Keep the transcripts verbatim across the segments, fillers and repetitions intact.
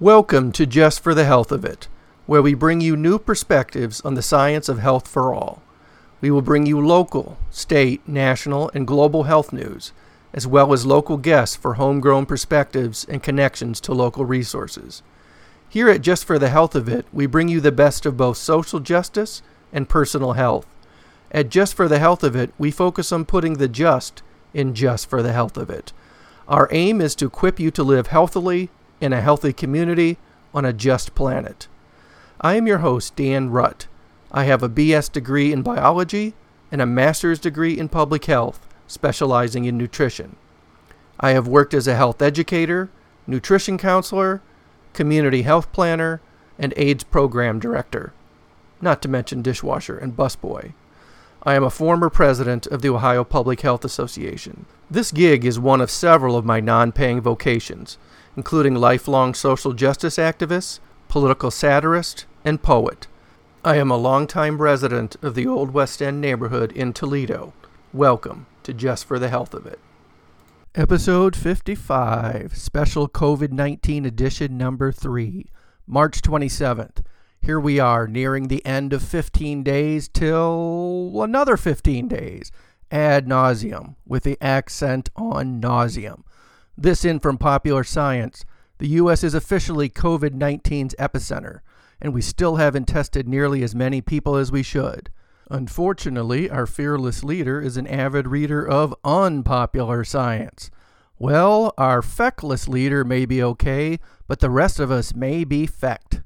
Welcome to Just for the Health of It, where we bring you new perspectives on the science of health for all. We will bring you local, state, national, and global health news, as well as local guests for homegrown perspectives and connections to local resources. Here at Just for the Health of It, we bring you the best of both social justice and personal health. At Just for the Health of It, we focus on putting the just in just for the health of it. Our aim is to equip you to live healthily in a healthy community on a just planet. I am your host, Dan Rutt. I have a B S degree in biology and a master's degree in public health, specializing in nutrition. I have worked as a health educator, nutrition counselor, community health planner, and AIDS program director, not to mention dishwasher and busboy. I am a former president of the Ohio Public Health Association. This gig is one of several of my non-paying vocations, including lifelong social justice activist, political satirist, and poet. I am a longtime resident of the Old West End neighborhood in Toledo. Welcome to Just for the Health of It. Episode fifty-five, Special COVID nineteen Edition Number three, March twenty-seventh. Here we are, nearing the end of fifteen days till another fifteen days, ad nauseum, with the accent on nauseum. This in from Popular Science. The U S is officially COVID nineteen's epicenter, and we still haven't tested nearly as many people as we should. Unfortunately, our fearless leader is an avid reader of unpopular science. Well, our feckless leader may be okay, but the rest of us may be fecked.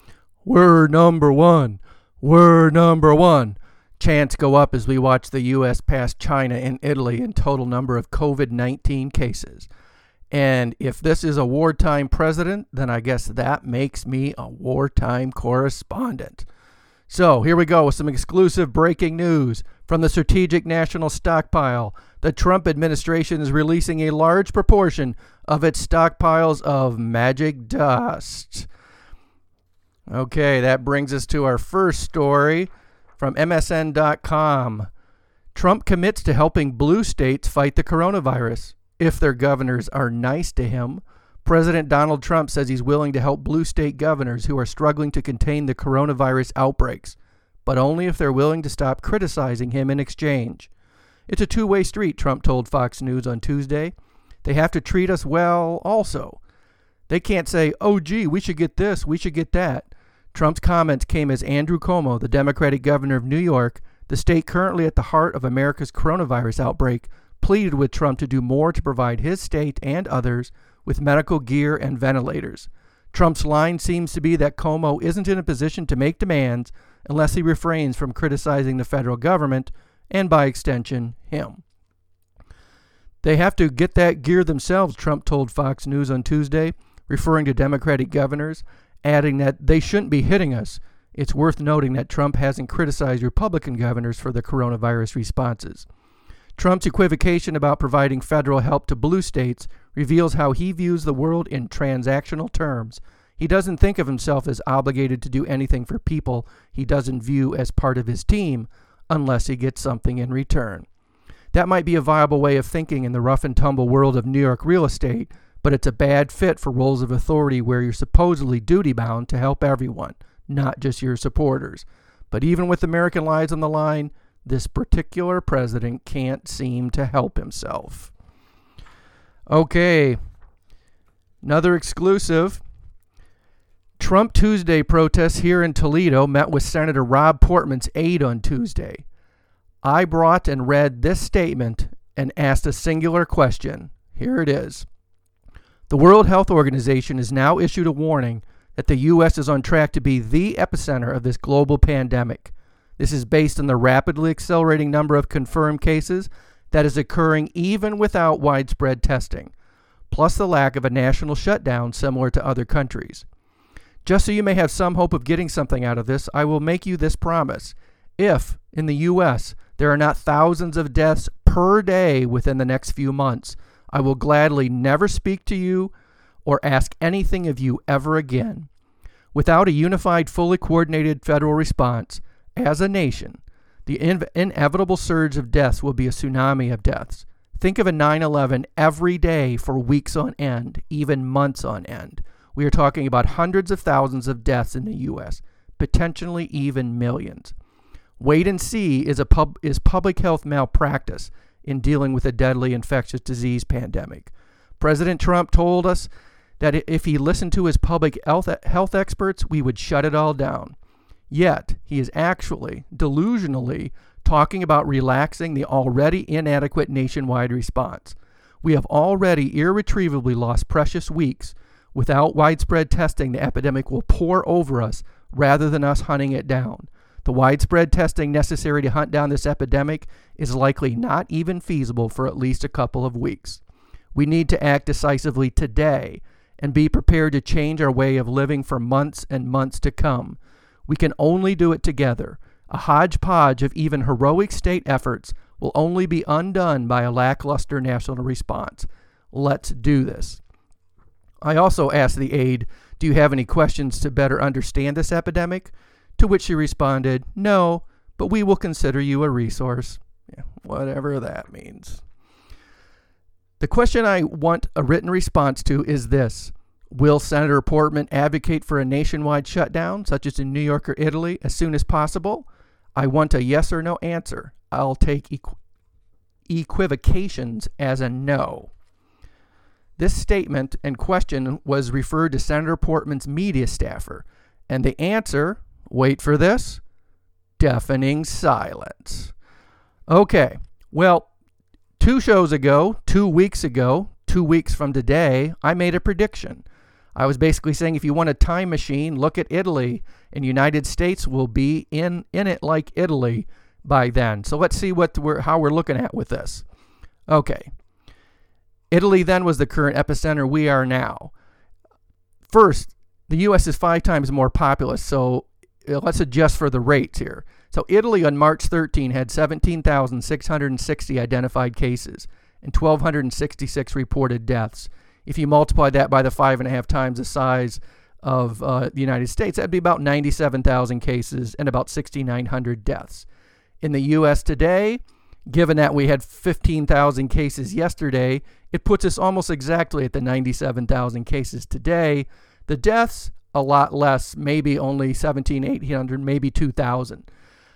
We're number one. We're number one. Chants go up as we watch the U S pass China and Italy in total number of COVID nineteen cases. And if this is a wartime president, then I guess that makes me a wartime correspondent. So here we go with some exclusive breaking news from the Strategic National Stockpile. The Trump administration is releasing a large proportion of its stockpiles of magic dust. Okay, that brings us to our first story from M S N dot com. Trump commits to helping blue states fight the coronavirus if their governors are nice to him. President Donald Trump says he's willing to help blue state governors who are struggling to contain the coronavirus outbreaks, but only if they're willing to stop criticizing him in exchange. It's a two-way street, Trump told Fox News on Tuesday. They have to treat us well also. They can't say, oh, gee, we should get this, we should get that. Trump's comments came as Andrew Cuomo, the Democratic governor of New York, the state currently at the heart of America's coronavirus outbreak, pleaded with Trump to do more to provide his state and others with medical gear and ventilators. Trump's line seems to be that Cuomo isn't in a position to make demands unless he refrains from criticizing the federal government and, by extension, him. They have to get that gear themselves, Trump told Fox News on Tuesday, referring to Democratic governors, adding that they shouldn't be hitting us. It's worth noting that Trump hasn't criticized Republican governors for the coronavirus responses. Trump's equivocation about providing federal help to blue states reveals how he views the world in transactional terms. He doesn't think of himself as obligated to do anything for people he doesn't view as part of his team unless he gets something in return. That might be a viable way of thinking in the rough and tumble world of New York real estate, but it's a bad fit for roles of authority where you're supposedly duty-bound to help everyone, not just your supporters. But even with American lives on the line, this particular president can't seem to help himself. Okay, another exclusive. Trump Tuesday protests here in Toledo met with Senator Rob Portman's aide on Tuesday. I brought and read this statement and asked a singular question. Here it is. The World Health Organization has now issued a warning that the U S is on track to be the epicenter of this global pandemic. This is based on the rapidly accelerating number of confirmed cases that is occurring even without widespread testing, plus the lack of a national shutdown similar to other countries. Just so you may have some hope of getting something out of this, I will make you this promise. If, in the U S, there are not thousands of deaths per day within the next few months, I will gladly never speak to you or ask anything of you ever again. Without a unified, fully coordinated federal response, as a nation, the in- inevitable surge of deaths will be a tsunami of deaths. Think of a nine eleven every day for weeks on end, even months on end. We are talking about hundreds of thousands of deaths in the U S, potentially even millions. Wait and see is, a pub, is public health malpractice in dealing with a deadly infectious disease pandemic. President Trump told us that if he listened to his public health, health experts, we would shut it all down. Yet, he is actually, delusionally, talking about relaxing the already inadequate nationwide response. We have already irretrievably lost precious weeks. Without widespread testing, the epidemic will pour over us rather than us hunting it down. The widespread testing necessary to hunt down this epidemic is likely not even feasible for at least a couple of weeks. We need to act decisively today and be prepared to change our way of living for months and months to come. We can only do it together. A hodgepodge of even heroic state efforts will only be undone by a lackluster national response. Let's do this. I also asked the aide, do you have any questions to better understand this epidemic? To which she responded, no, but we will consider you a resource. Yeah, whatever that means. The question I want a written response to is this. Will Senator Portman advocate for a nationwide shutdown, such as in New York or Italy, as soon as possible? I want a yes or no answer. I'll take equ- equivocations as a no. This statement and question was referred to Senator Portman's media staffer, and the answer, wait for this, deafening silence. Okay, well, two shows ago, two weeks ago, two weeks from today, I made a prediction. I was basically saying if you want a time machine, look at Italy, and United States will be in, in it like Italy by then. So let's see what we're, how we're looking at with this. Okay. Italy then was the current epicenter. We are now. First, the U S is five times more populous, so let's adjust for the rates here. So Italy on March thirteenth had seventeen thousand six hundred sixty identified cases and one thousand two hundred sixty-six reported deaths. If you multiply that by the five and a half times the size of uh, the United States, that'd be about ninety-seven thousand cases and about six thousand nine hundred deaths. In the U S today, given that we had fifteen thousand cases yesterday, it puts us almost exactly at the ninety-seven thousand cases today. The deaths, a lot less, maybe only seventeen, eight hundred, maybe two thousand.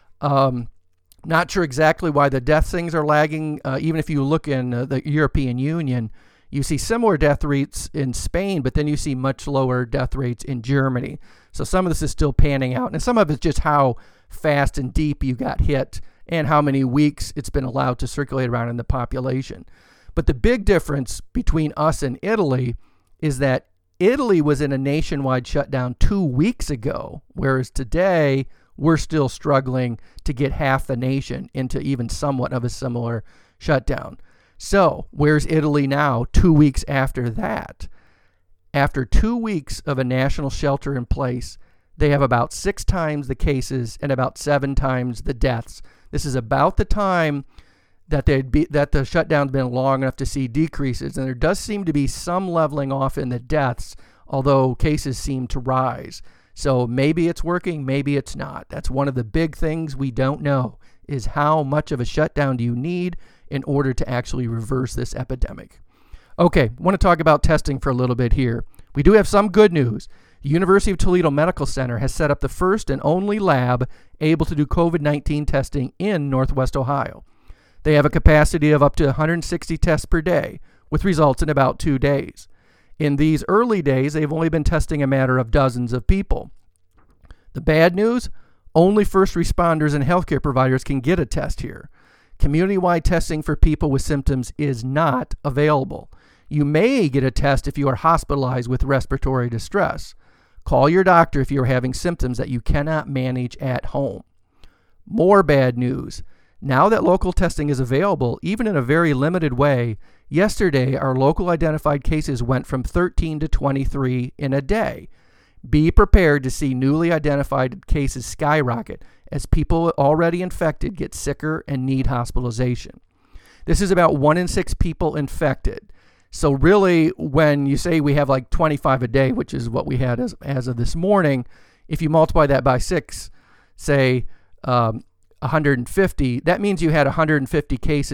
Um, not sure exactly why the death things are lagging. Uh, even if you look in uh, the European Union, you see similar death rates in Spain, but then you see much lower death rates in Germany. So some of this is still panning out, and some of it's just how fast and deep you got hit and how many weeks it's been allowed to circulate around in the population. But the big difference between us and Italy is that Italy was in a nationwide shutdown two weeks ago, whereas today we're still struggling to get half the nation into even somewhat of a similar shutdown. So where's Italy now, two weeks after that? After two weeks of a national shelter in place, they have about six times the cases and about seven times the deaths. This is about the time that they'd be that the shutdown's been long enough to see decreases, and there does seem to be some leveling off in the deaths, although cases seem to rise. So maybe it's working, maybe it's not. That's one of the big things we don't know, is how much of a shutdown do you need in order to actually reverse this epidemic. Okay, I want to talk about testing for a little bit here. We do have some good news. The University of Toledo Medical Center has set up the first and only lab able to do covid nineteen testing in Northwest Ohio. They have a capacity of up to one hundred sixty tests per day, with results in about two days. In these early days, they've only been testing a matter of dozens of people. The bad news? Only first responders and healthcare providers can get a test here. Community-wide testing for people with symptoms is not available. You may get a test if you are hospitalized with respiratory distress. Call your doctor if you're having symptoms that you cannot manage at home. More bad news. Now that local testing is available, even in a very limited way, yesterday our local identified cases went from thirteen to twenty-three in a day. Be prepared to see newly identified cases skyrocket as people already infected get sicker and need hospitalization. This is about one in six people infected. So really, when you say we have like twenty-five a day, which is what we had as, as of this morning, if you multiply that by six, say um, one hundred fifty, that means you had one hundred fifty cases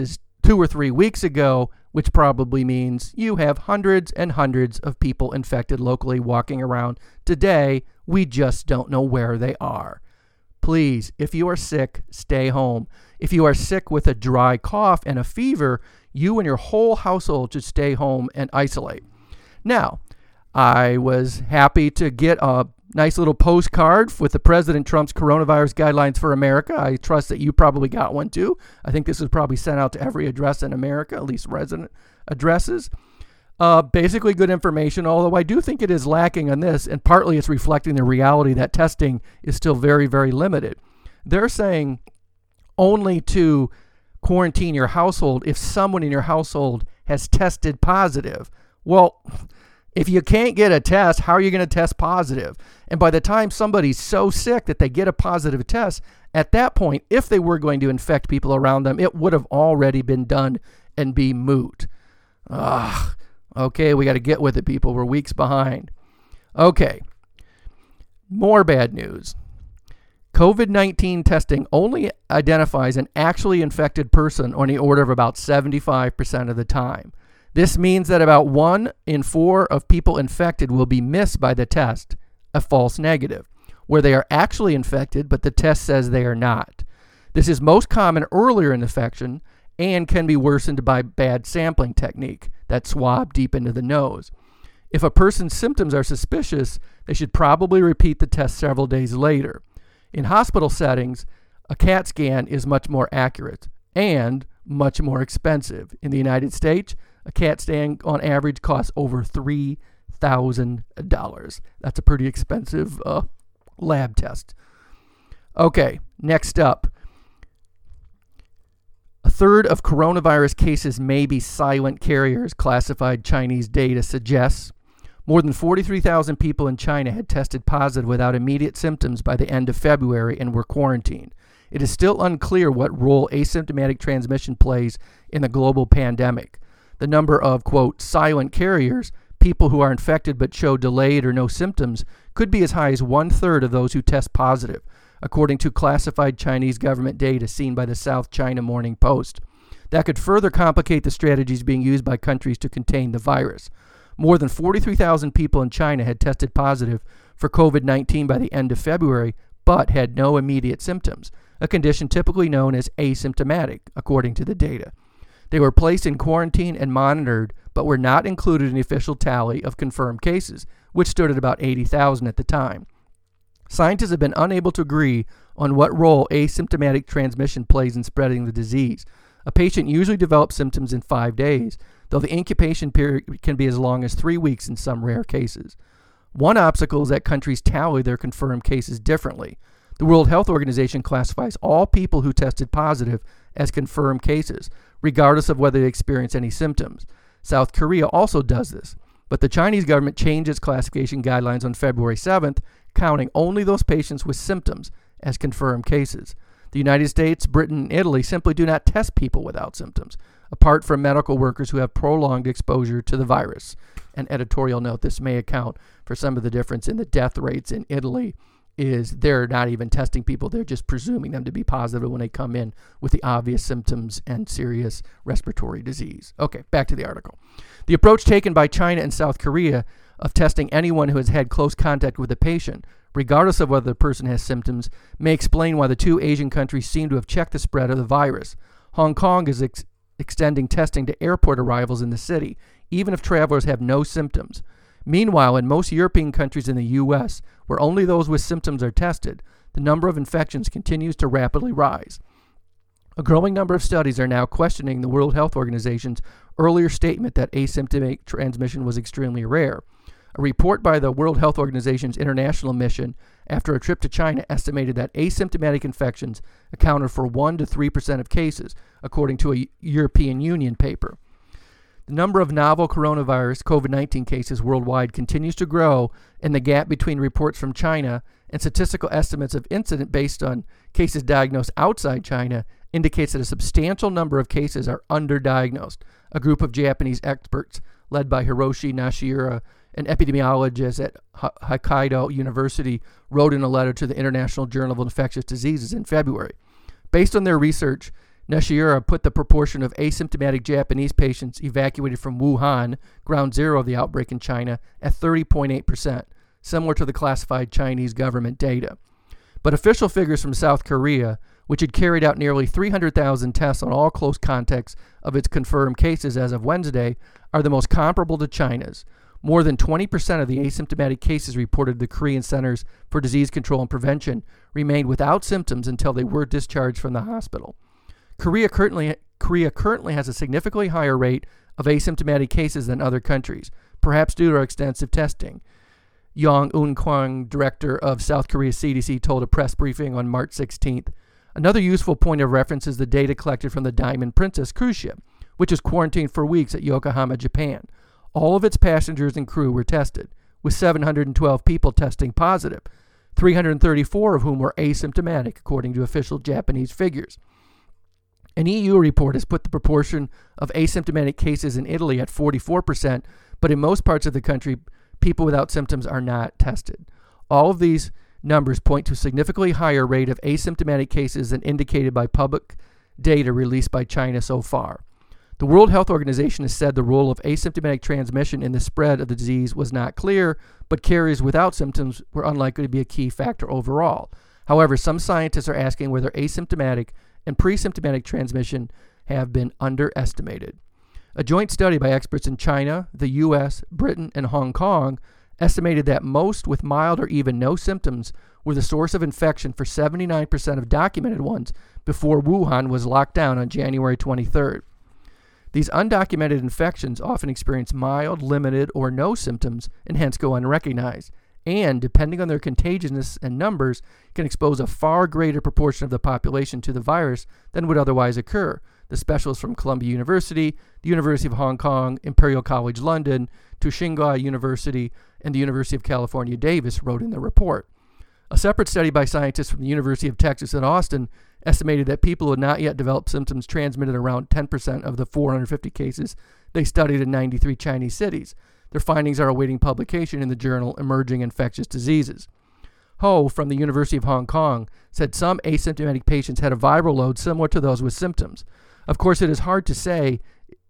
two or three weeks ago, which probably means you have hundreds and hundreds of people infected locally walking around today. We just don't know where they are. Please, if you are sick, stay home. If you are sick with a dry cough and a fever, you and your whole household should stay home and isolate. Now, I was happy to get a nice little postcard with the President Trump's coronavirus guidelines for America. I trust that you probably got one too. I think this was probably sent out to every address in America, at least resident addresses. Uh, basically good information, although I do think it is lacking on this, and partly it's reflecting the reality that testing is still very, very limited. They're saying only to quarantine your household if someone in your household has tested positive. Well, if you can't get a test, how are you going to test positive? And by the time somebody's so sick that they get a positive test, at that point, if they were going to infect people around them, it would have already been done and be moot. Ugh. Okay, we got to get with it, people. We're weeks behind. Okay. More bad news. COVID nineteen testing only identifies an actually infected person on the order of about seventy-five percent of the time. This means that about one in four of people infected will be missed by the test, a false negative, where they are actually infected, but the test says they are not. This is most common earlier in infection and can be worsened by bad sampling technique, that swab deep into the nose. If a person's symptoms are suspicious, they should probably repeat the test several days later. In hospital settings, a CAT scan is much more accurate and much more expensive. In the United States, a CAT scan on average costs over three thousand dollars. That's a pretty expensive uh, lab test. Okay, next up. A third of coronavirus cases may be silent carriers, classified Chinese data suggests. More than forty-three thousand people in China had tested positive without immediate symptoms by the end of February and were quarantined. It is still unclear what role asymptomatic transmission plays in the global pandemic. The number of, quote, silent carriers, people who are infected but show delayed or no symptoms, could be as high as one-third of those who test positive, according to classified Chinese government data seen by the South China Morning Post. That could further complicate the strategies being used by countries to contain the virus. More than forty-three thousand people in China had tested positive for COVID nineteen by the end of February, but had no immediate symptoms, a condition typically known as asymptomatic, according to the data. They were placed in quarantine and monitored, but were not included in the official tally of confirmed cases, which stood at about eighty thousand at the time. Scientists have been unable to agree on what role asymptomatic transmission plays in spreading the disease. A patient usually develops symptoms in five days, though the incubation period can be as long as three weeks in some rare cases. One obstacle is that countries tally their confirmed cases differently. The World Health Organization classifies all people who tested positive as confirmed cases, regardless of whether they experience any symptoms. South Korea also does this, but the Chinese government changed its classification guidelines on February seventh, counting only those patients with symptoms as confirmed cases. The United States, Britain, and Italy simply do not test people without symptoms, apart from medical workers who have prolonged exposure to the virus. An editorial note, this may account for some of the difference in the death rates in Italy, is they're not even testing people, they're just presuming them to be positive when they come in with the obvious symptoms and serious respiratory disease. Okay, back to the article. The approach taken by China and South Korea of testing anyone who has had close contact with a patient, regardless of whether the person has symptoms, may explain why the two Asian countries seem to have checked the spread of the virus. Hong Kong is ex- extending testing to airport arrivals in the city, even if travelers have no symptoms. Meanwhile, in most European countries in the U S, where only those with symptoms are tested, the number of infections continues to rapidly rise. A growing number of studies are now questioning the World Health Organization's earlier statement that asymptomatic transmission was extremely rare. A report by the World Health Organization's international mission after a trip to China estimated that asymptomatic infections accounted for one to three percent of cases, according to a European Union paper. The number of novel coronavirus COVID nineteen cases worldwide continues to grow, and the gap between reports from China and statistical estimates of incidence based on cases diagnosed outside China indicates that a substantial number of cases are underdiagnosed. A group of Japanese experts, led by Hiroshi Nishihara, an epidemiologist at Hokkaido University, wrote in a letter to the International Journal of Infectious Diseases in February. Based on their research, Nishihara put the proportion of asymptomatic Japanese patients evacuated from Wuhan, ground zero of the outbreak in China, at thirty point eight percent, similar to the classified Chinese government data. But official figures from South Korea, which had carried out nearly three hundred thousand tests on all close contacts of its confirmed cases as of Wednesday, are the most comparable to China's. More than twenty percent of the asymptomatic cases reported to the Korean Centers for Disease Control and Prevention remained without symptoms until they were discharged from the hospital. Korea currently, Korea currently has a significantly higher rate of asymptomatic cases than other countries, perhaps due to our extensive testing. Yong Eun-kwang, director of South Korea's C D C, told a press briefing on March sixteenth. Another useful point of reference is the data collected from the Diamond Princess cruise ship, which was quarantined for weeks at Yokohama, Japan. All of its passengers and crew were tested, with seven hundred twelve people testing positive, three hundred thirty-four of whom were asymptomatic, according to official Japanese figures. An E U report has put the proportion of asymptomatic cases in Italy at forty-four percent, but in most parts of the country, people without symptoms are not tested. All of these numbers point to a significantly higher rate of asymptomatic cases than indicated by public data released by China so far. The World Health Organization has said the role of asymptomatic transmission in the spread of the disease was not clear, but carriers without symptoms were unlikely to be a key factor overall. However, some scientists are asking whether asymptomatic and pre-symptomatic transmission have been underestimated. A joint study by experts in China, the U S, Britain, and Hong Kong estimated that most with mild or even no symptoms were the source of infection for seventy-nine percent of documented ones before Wuhan was locked down on January twenty-third. These undocumented infections often experience mild, limited, or no symptoms and hence go unrecognized, and, depending on their contagiousness and numbers, can expose a far greater proportion of the population to the virus than would otherwise occur. The specialists from Columbia University, the University of Hong Kong, Imperial College London, Tsinghua University, and the University of California, Davis wrote in the report. A separate study by scientists from the University of Texas at Austin estimated that people who had not yet developed symptoms transmitted around ten percent of the four hundred fifty cases they studied in ninety-three Chinese cities. Their findings are awaiting publication in the journal Emerging Infectious Diseases. Ho from the University of Hong Kong said some asymptomatic patients had a viral load similar to those with symptoms. Of course, it is hard to say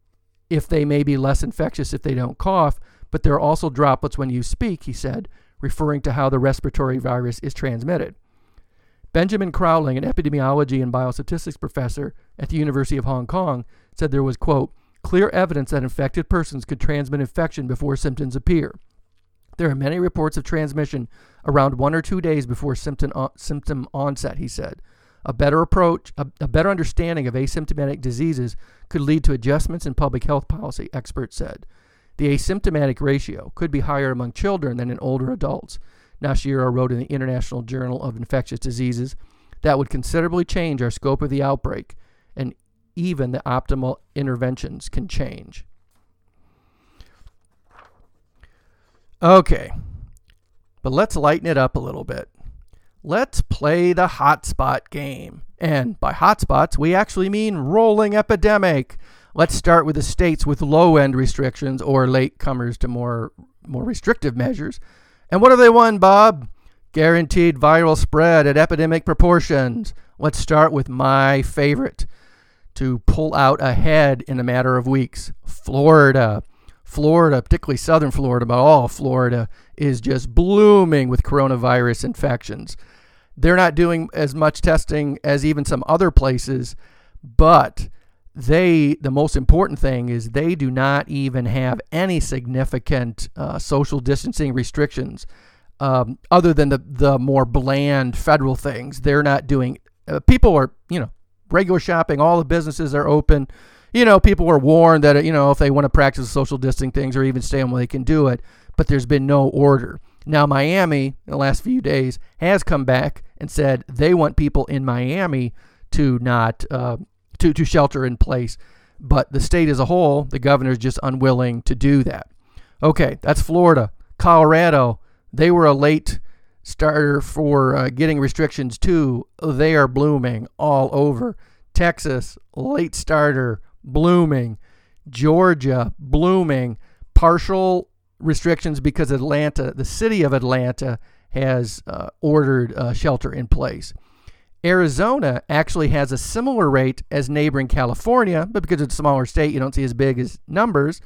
if they may be less infectious if they don't cough, but there are also droplets when you speak, he said, referring to how the respiratory virus is transmitted. Benjamin Crowling, an epidemiology and biostatistics professor at the University of Hong Kong, said there was, quote, clear evidence that infected persons could transmit infection before symptoms appear. There are many reports of transmission around one or two days before symptom, uh, symptom onset, he said. A better approach, a, a better understanding of asymptomatic diseases could lead to adjustments in public health policy, experts said. The asymptomatic ratio could be higher among children than in older adults. Nishihara wrote in the International Journal of Infectious Diseases that would considerably change our scope of the outbreak, and even the optimal interventions can change. Okay, but let's lighten it up a little bit. Let's play the hotspot game. And by hotspots, we actually mean rolling epidemic. Let's start with the states with low-end restrictions or latecomers to more, more restrictive measures. And what have they won, Bob? Guaranteed viral spread at epidemic proportions. Let's start with my favorite to pull out ahead in a matter of weeks. Florida. Florida, particularly southern Florida, but all Florida, is just blooming with coronavirus infections. They're not doing as much testing as even some other places, but they, the most important thing is they do not even have any significant uh, social distancing restrictions um, other than the, the more bland federal things. They're not doing, uh, people are, you know, regular shopping, all the businesses are open. You know, people were warned that, you know, if they want to practice social distancing things or even stay home, they can do it, but there's been no order. Now, Miami, in the last few days, has come back and said they want people in Miami to not, uh, to, to shelter in place, but the state as a whole, the governor is just unwilling to do that. Okay, that's Florida. Colorado, they were a late starter for uh, getting restrictions too. They are blooming all over. Texas, late starter, blooming. Georgia, blooming. Partial restrictions because Atlanta, the city of Atlanta, has uh, ordered uh, shelter in place. Arizona actually has a similar rate as neighboring California, but because it's a smaller state, you don't see as big as numbers.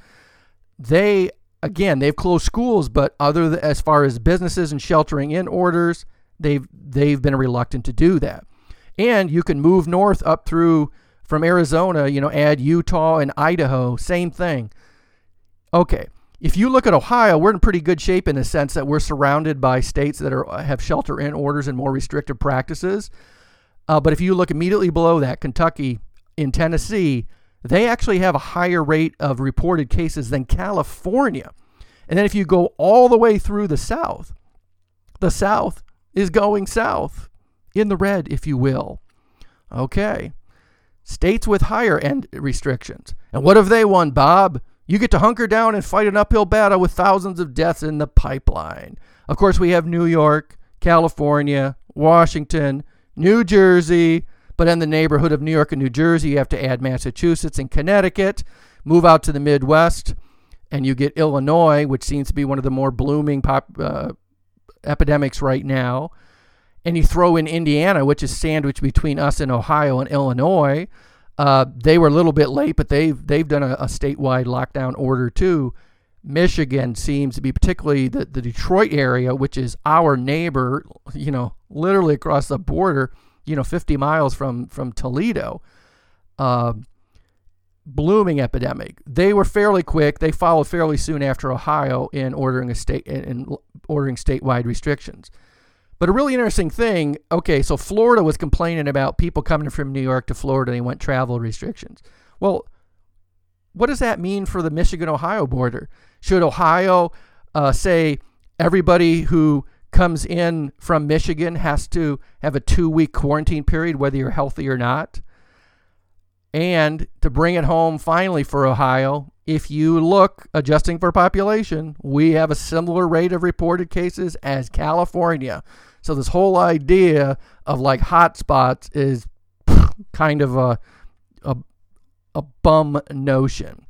They, again, they've closed schools, but other than, as far as businesses and sheltering in orders, they've they've been reluctant to do that. And you can move north up through from Arizona, you know, add Utah and Idaho, same thing. Okay, if you look at Ohio, we're in pretty good shape in the sense that we're surrounded by states that are have shelter in orders and more restrictive practices. Uh, but if you look immediately below that, Kentucky, in Tennessee, they actually have a higher rate of reported cases than California. And then if you go all the way through the South, the South is going south, in the red, if you will. Okay. States with higher end restrictions. And what have they won, Bob? You get to hunker down and fight an uphill battle with thousands of deaths in the pipeline. Of course, we have New York, California, Washington, New Jersey, but in the neighborhood of New York and New Jersey, you have to add Massachusetts and Connecticut. Move out to the Midwest, and you get Illinois, which seems to be one of the more blooming pop, uh, epidemics right now. And you throw in Indiana, which is sandwiched between us and Ohio and Illinois. Uh, they were a little bit late, but they've they've done a, a statewide lockdown order too. Michigan seems to be, particularly the, the Detroit area, which is our neighbor, you know, literally across the border, you know, fifty miles from, from Toledo. Uh, blooming epidemic. They were fairly quick. They followed fairly soon after Ohio in ordering a state in ordering statewide restrictions. But a really interesting thing, okay, so Florida was complaining about people coming from New York to Florida, and they want travel restrictions. Well, what does that mean for the Michigan-Ohio border? Should Ohio uh, say everybody who comes in from Michigan has to have a two-week quarantine period, whether you're healthy or not? And to bring it home finally for Ohio, if you look, adjusting for population, we have a similar rate of reported cases as California. So this whole idea of like hotspots is kind of a, a, a bum notion.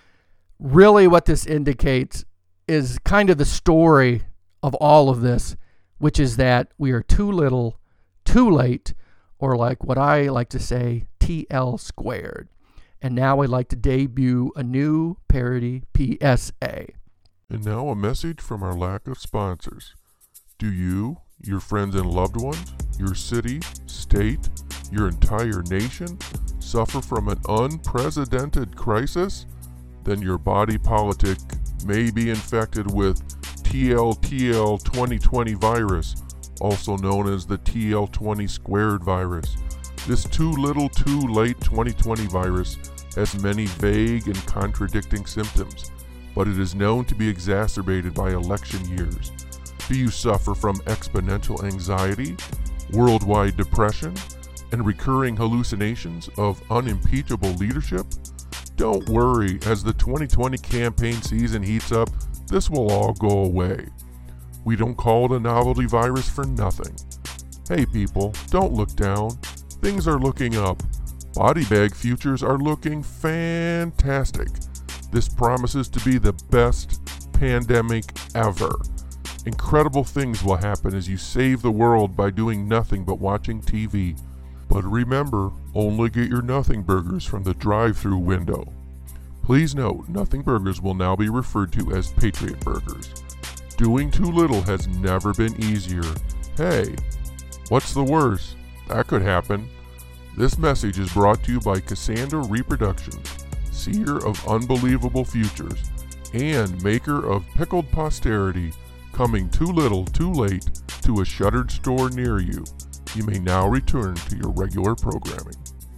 Really what this indicates is kind of the story of all of this, which is that we are too little, too late, or like what I like to say, T L squared. And now I'd like to debut a new parody P S A. And now a message from our lack of sponsors. Do you, your friends and loved ones, your city, state, your entire nation suffer from an unprecedented crisis? Then your body politic may be infected with T L T L twenty twenty virus, also known as the T L twenty squared virus. This too little too late twenty twenty virus has many vague and contradicting symptoms, but it is known to be exacerbated by election years. Do you suffer from exponential anxiety, worldwide depression, and recurring hallucinations of unimpeachable leadership? Don't worry, as the twenty twenty campaign season heats up, this will all go away. We don't call it a novelty virus for nothing. Hey people, don't look down. Things are looking up. Body bag futures are looking fantastic. This promises to be the best pandemic ever. Incredible things will happen as you save the world by doing nothing but watching T V. But remember, only get your Nothing Burgers from the drive-thru window. Please note, Nothing Burgers will now be referred to as Patriot Burgers. Doing too little has never been easier. Hey, what's the worst? That could happen. This message is brought to you by Cassandra Reproductions, seer of unbelievable futures, and maker of pickled posterity, coming too little too late to a shuttered store near you. You may now return to your regular programming.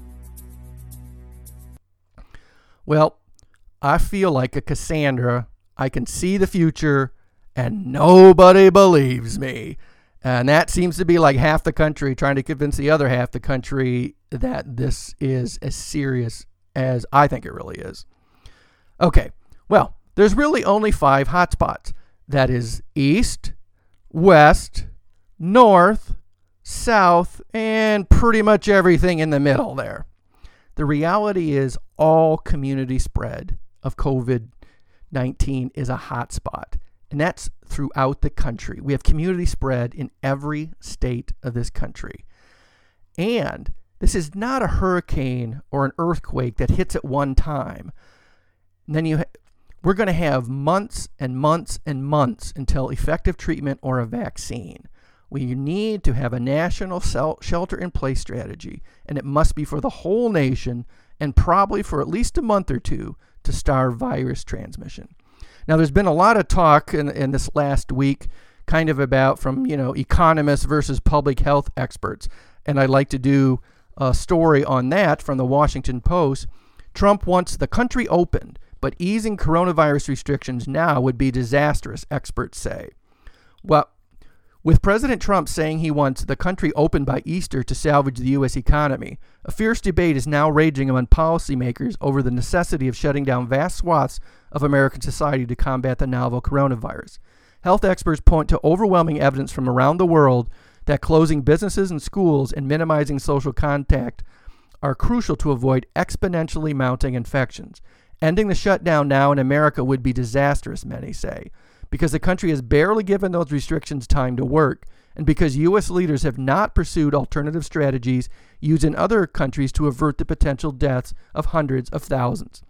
Well, I feel like a Cassandra. I can see the future, and nobody believes me. And that seems to be like half the country trying to convince the other half the country that this is as serious as I think it really is. Okay, well, there's really only five hotspots. That is east, west, north, south, and pretty much everything in the middle there. The reality is all community spread of covid nineteen is a hotspot, and that's throughout the country. We have community spread in every state of this country. And this is not a hurricane or an earthquake that hits at one time. And then you, ha- we're going to have months and months and months until effective treatment or a vaccine. We need to have a national shelter-in-place strategy, and it must be for the whole nation and probably for at least a month or two to starve virus transmission. Now, there's been a lot of talk in, in this last week kind of about from, you know, economists versus public health experts, and I'd like to do a story on that from the Washington Post. Trump wants the country opened, but easing coronavirus restrictions now would be disastrous, experts say. Well, with President Trump saying he wants the country open by Easter to salvage the U S economy, a fierce debate is now raging among policymakers over the necessity of shutting down vast swaths of American society to combat the novel coronavirus. Health experts point to overwhelming evidence from around the world that closing businesses and schools and minimizing social contact are crucial to avoid exponentially mounting infections. Ending the shutdown now in America would be disastrous, many say, because the country has barely given those restrictions time to work, and because U S leaders have not pursued alternative strategies used in other countries to avert the potential deaths of hundreds of thousands.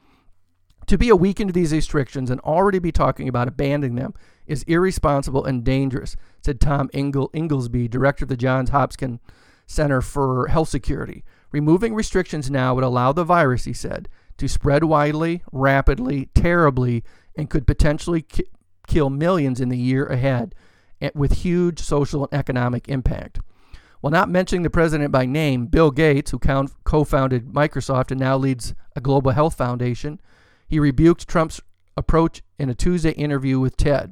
To be a week into these restrictions and already be talking about abandoning them is irresponsible and dangerous, said Tom Ingle, Inglesby, director of the Johns Hopkins Center for Health Security. Removing restrictions now would allow the virus, he said, to spread widely, rapidly, terribly, and could potentially ki- kill millions in the year ahead with huge social and economic impact. While not mentioning the president by name, Bill Gates, who co-founded Microsoft and now leads a global health foundation, he rebuked Trump's approach in a Tuesday interview with TED.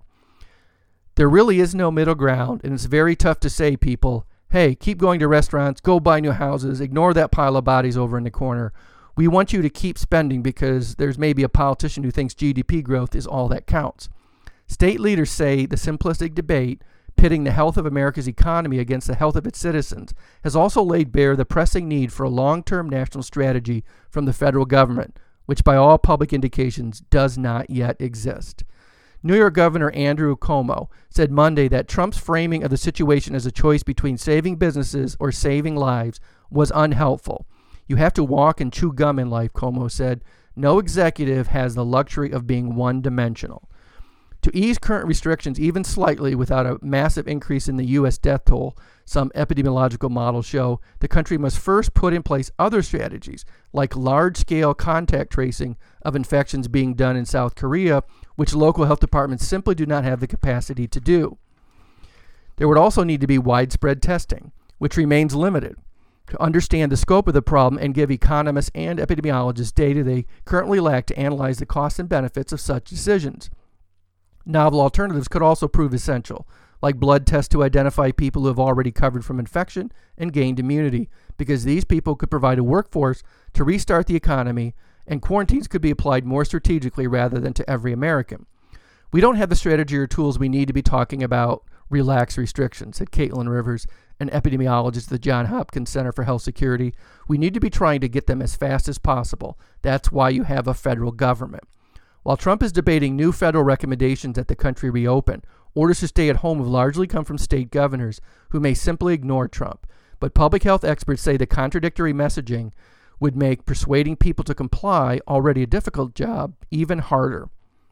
There really is no middle ground, and it's very tough to say, people, hey, keep going to restaurants, go buy new houses, ignore that pile of bodies over in the corner. We want you to keep spending because there's maybe a politician who thinks G D P growth is all that counts. State leaders say the simplistic debate pitting the health of America's economy against the health of its citizens has also laid bare the pressing need for a long-term national strategy from the federal government, which by all public indications does not yet exist. New York Governor Andrew Cuomo said Monday that Trump's framing of the situation as a choice between saving businesses or saving lives was unhelpful. You have to walk and chew gum in life, Cuomo said. No executive has the luxury of being one-dimensional. To ease current restrictions even slightly without a massive increase in the U S death toll, some epidemiological models show, the country must first put in place other strategies, like large-scale contact tracing of infections being done in South Korea, which local health departments simply do not have the capacity to do. There would also need to be widespread testing, which remains limited. To understand the scope of the problem and give economists and epidemiologists data they currently lack to analyze the costs and benefits of such decisions. Novel alternatives could also prove essential, like blood tests to identify people who have already recovered from infection and gained immunity, because these people could provide a workforce to restart the economy, and quarantines could be applied more strategically rather than to every American. We don't have the strategy or tools we need to be talking about relaxed restrictions, said Caitlin Rivers, an epidemiologist at the Johns Hopkins Center for Health Security. We need to be trying to get them as fast as possible. That's why you have a federal government. While Trump is debating new federal recommendations that the country reopen, orders to stay at home have largely come from state governors who may simply ignore Trump. But public health experts say the contradictory messaging would make persuading people to comply, already a difficult job, even harder.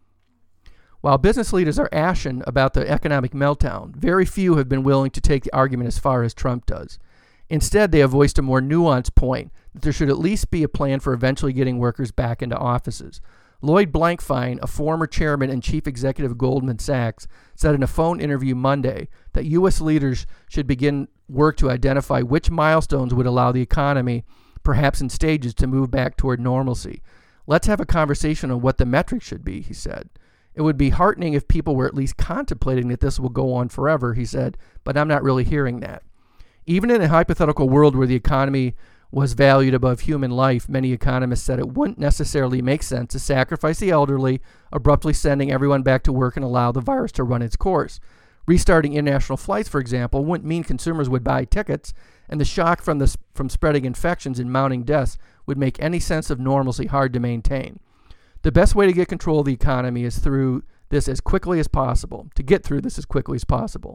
While business leaders are ashen about the economic meltdown, very few have been willing to take the argument as far as Trump does. Instead, they have voiced a more nuanced point that there should at least be a plan for eventually getting workers back into offices. Lloyd Blankfein, a former chairman and chief executive of Goldman Sachs, said in a phone interview Monday that U S leaders should begin work to identify which milestones would allow the economy, perhaps in stages, to move back toward normalcy. Let's have a conversation on what the metrics should be, he said. It would be heartening if people were at least contemplating that this will go on forever, he said, but I'm not really hearing that. Even in a hypothetical world where the economy was valued above human life, many economists said it wouldn't necessarily make sense to sacrifice the elderly, abruptly sending everyone back to work and allow the virus to run its course. Restarting international flights, for example, wouldn't mean consumers would buy tickets, and the shock from the from spreading infections and mounting deaths would make any sense of normalcy hard to maintain. The best way to get control of the economy is through this as quickly as possible, to get through this as quickly as possible,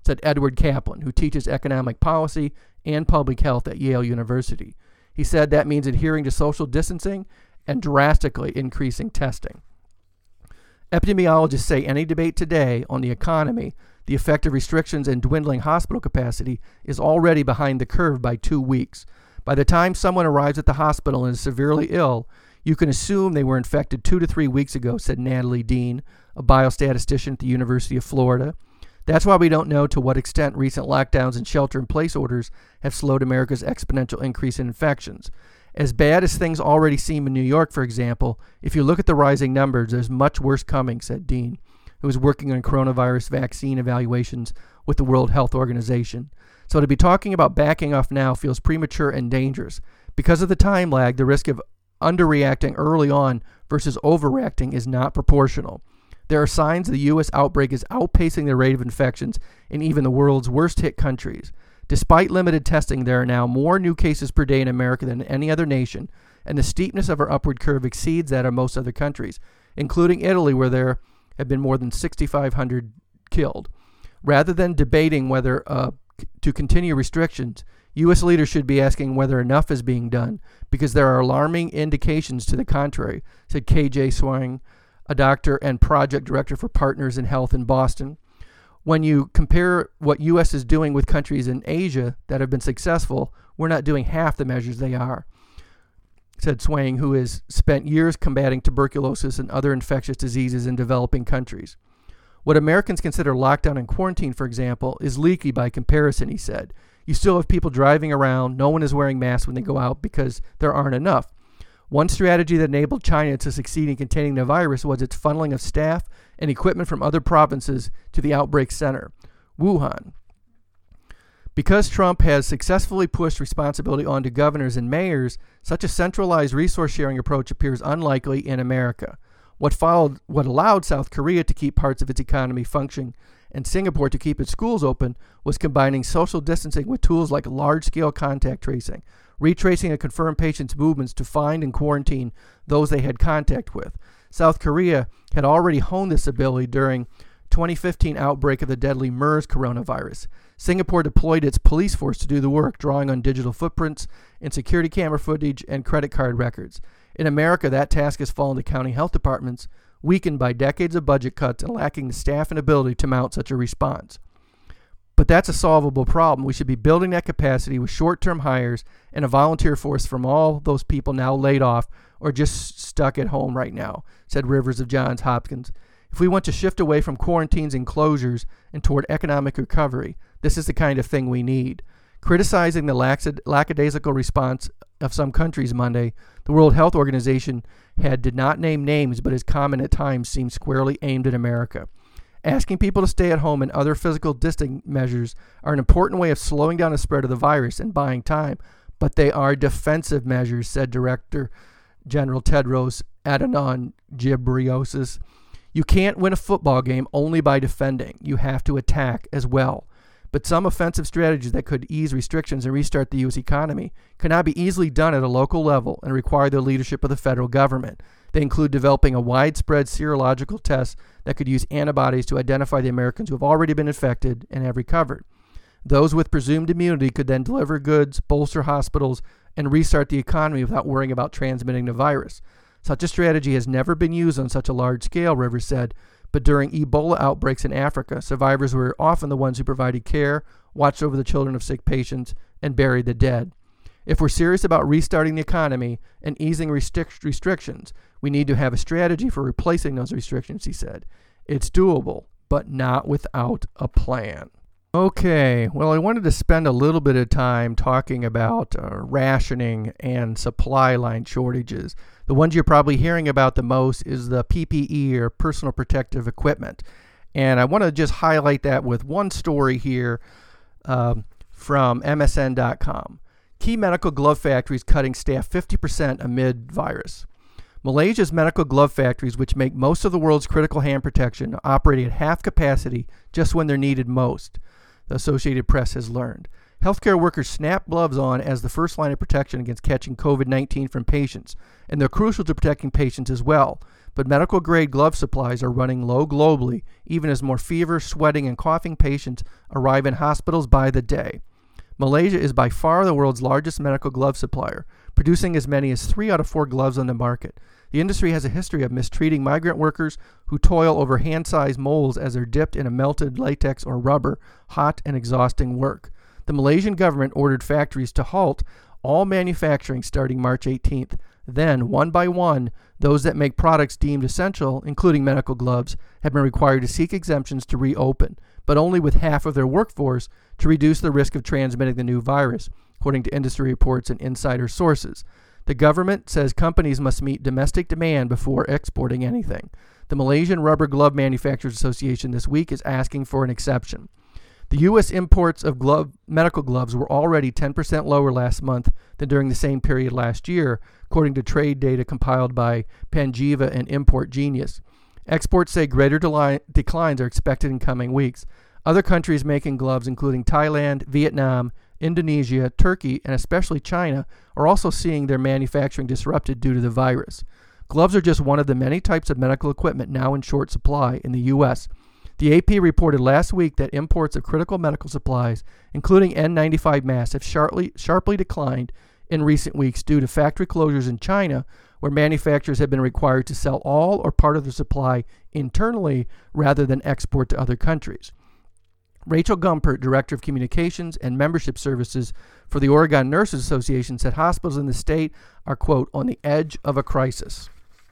said Edward Kaplan, who teaches economic policy and public health at Yale University. He said that means adhering to social distancing and drastically increasing testing. Epidemiologists say any debate today on the economy, the effect of restrictions and dwindling hospital capacity, is already behind the curve by two weeks. By the time someone arrives at the hospital and is severely ill, you can assume they were infected two to three weeks ago, said Natalie Dean, a biostatistician at the University of Florida. That's why we don't know to what extent recent lockdowns and shelter-in-place orders have slowed America's exponential increase in infections. As bad as things already seem in New York, for example, if you look at the rising numbers, there's much worse coming, said Dean, who is working on coronavirus vaccine evaluations with the World Health Organization. So to be talking about backing off now feels premature and dangerous. Because of the time lag, the risk of underreacting early on versus overreacting is not proportional. There are signs the U S outbreak is outpacing the rate of infections in even the world's worst-hit countries. Despite limited testing, there are now more new cases per day in America than any other nation, and the steepness of our upward curve exceeds that of most other countries, including Italy, where there have been more than sixty-five hundred killed. Rather than debating whether uh, c- to continue restrictions, U S leaders should be asking whether enough is being done, because there are alarming indications to the contrary, said K J Swang, a doctor and project director for Partners in Health in Boston. When you compare what U S is doing with countries in Asia that have been successful, we're not doing half the measures they are, said Swang, who has spent years combating tuberculosis and other infectious diseases in developing countries. What Americans consider lockdown and quarantine, for example, is leaky by comparison, he said. You still have people driving around. No one is wearing masks when they go out because there aren't enough. One strategy that enabled China to succeed in containing the virus was its funneling of staff and equipment from other provinces to the outbreak center, Wuhan. Because Trump has successfully pushed responsibility onto governors and mayors, such a centralized resource-sharing approach appears unlikely in America. What followed, what allowed South Korea to keep parts of its economy functioning and Singapore to keep its schools open was combining social distancing with tools like large-scale contact tracing, retracing a confirmed patient's movements to find and quarantine those they had contact with. South Korea had already honed this ability during twenty fifteen outbreak of the deadly MERS coronavirus. Singapore deployed its police force to do the work, drawing on digital footprints and security camera footage and credit card records. In America, that task has fallen to county health departments, weakened by decades of budget cuts and lacking the staff and ability to mount such a response. But that's a solvable problem. We should be building that capacity with short-term hires and a volunteer force from all those people now laid off or just stuck at home right now, said Rivers of Johns Hopkins. If we want to shift away from quarantines and closures and toward economic recovery, this is the kind of thing we need. Criticizing the laxid- lackadaisical response of some countries Monday, the World Health Organization had did not name names, but his comment at times seemed squarely aimed at America. Asking people to stay at home and other physical distancing measures are an important way of slowing down the spread of the virus and buying time, but they are defensive measures, said Director General Tedros Adhanom Ghebreyesus. You can't win a football game only by defending. You have to attack as well. But some offensive strategies that could ease restrictions and restart the U S economy cannot be easily done at a local level and require the leadership of the federal government. They include developing a widespread serological test that could use antibodies to identify the Americans who have already been infected and have recovered. Those with presumed immunity could then deliver goods, bolster hospitals, and restart the economy without worrying about transmitting the virus. Such a strategy has never been used on such a large scale, Rivers said, but during Ebola outbreaks in Africa, survivors were often the ones who provided care, watched over the children of sick patients, and buried the dead. If we're serious about restarting the economy and easing restric- restrictions, we need to have a strategy for replacing those restrictions, he said. It's doable, but not without a plan. Okay, well, I wanted to spend a little bit of time talking about uh, rationing and supply line shortages. The ones you're probably hearing about the most is the P P E, or personal protective equipment. And I want to just highlight that with one story here um, from M S N dot com. Key medical glove factories cutting staff fifty percent amid virus. Malaysia's medical glove factories, which make most of the world's critical hand protection, are operating at half capacity just when they're needed most, the Associated Press has learned. Healthcare workers snap gloves on as the first line of protection against catching covid nineteen from patients, and they're crucial to protecting patients as well. but medical-grade glove supplies are running low globally, even as more fever, sweating, and coughing patients arrive in hospitals by the day. Malaysia is by far the world's largest medical glove supplier, producing as many as three out of four gloves on the market. The industry has a history of mistreating migrant workers who toil over hand-sized molds as they're dipped in a melted latex or rubber, hot and exhausting work. The Malaysian government ordered factories to halt all manufacturing starting March eighteenth. Then, one by one, those that make products deemed essential, including medical gloves, have been required to seek exemptions to reopen, but only with half of their workforce to reduce the risk of transmitting the new virus, according to industry reports and insider sources. The government says companies must meet domestic demand before exporting anything. The Malaysian Rubber Glove Manufacturers Association this week is asking for an exception. The U S imports of glove, medical gloves were already ten percent lower last month than during the same period last year, according to trade data compiled by Panjiva and Import Genius. Exports say greater deli- declines are expected in coming weeks. Other countries making gloves, including Thailand, Vietnam, Indonesia, Turkey, and especially China, are also seeing their manufacturing disrupted due to the virus. Gloves are just one of the many types of medical equipment now in short supply in the U S. The A P reported last week that imports of critical medical supplies, including N ninety-five masks, have sharply, sharply declined in recent weeks due to factory closures in China, where manufacturers have been required to sell all or part of their supply internally rather than export to other countries. Rachel Gumpert, Director of Communications and Membership Services for the Oregon Nurses Association, said hospitals in the state are, quote, on the edge of a crisis.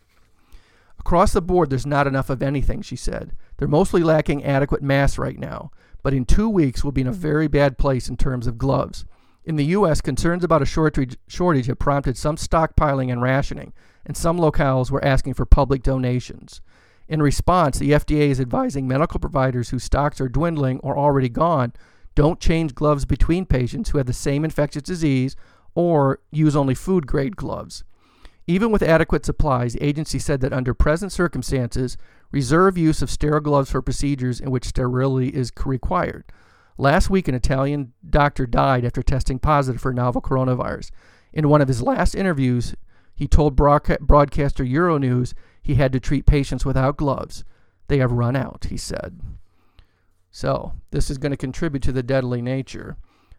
Across the board, there's not enough of anything, she said. They're mostly lacking adequate masks right now, but in two weeks we'll be in a very bad place in terms of gloves. In the U S, concerns about a shortage, shortage have prompted some stockpiling and rationing, and some locales were asking for public donations. In response, the F D A is advising medical providers whose stocks are dwindling or already gone, don't change gloves between patients who have the same infectious disease or use only food-grade gloves. Even with adequate supplies, the agency said that under present circumstances, reserve use of sterile gloves for procedures in which sterility is required. Last week, an Italian doctor died after testing positive for novel coronavirus. In one of his last interviews, he told broadcaster Euronews he had to treat patients without gloves. They have run out, he said. So, this is going to contribute to the deadly nature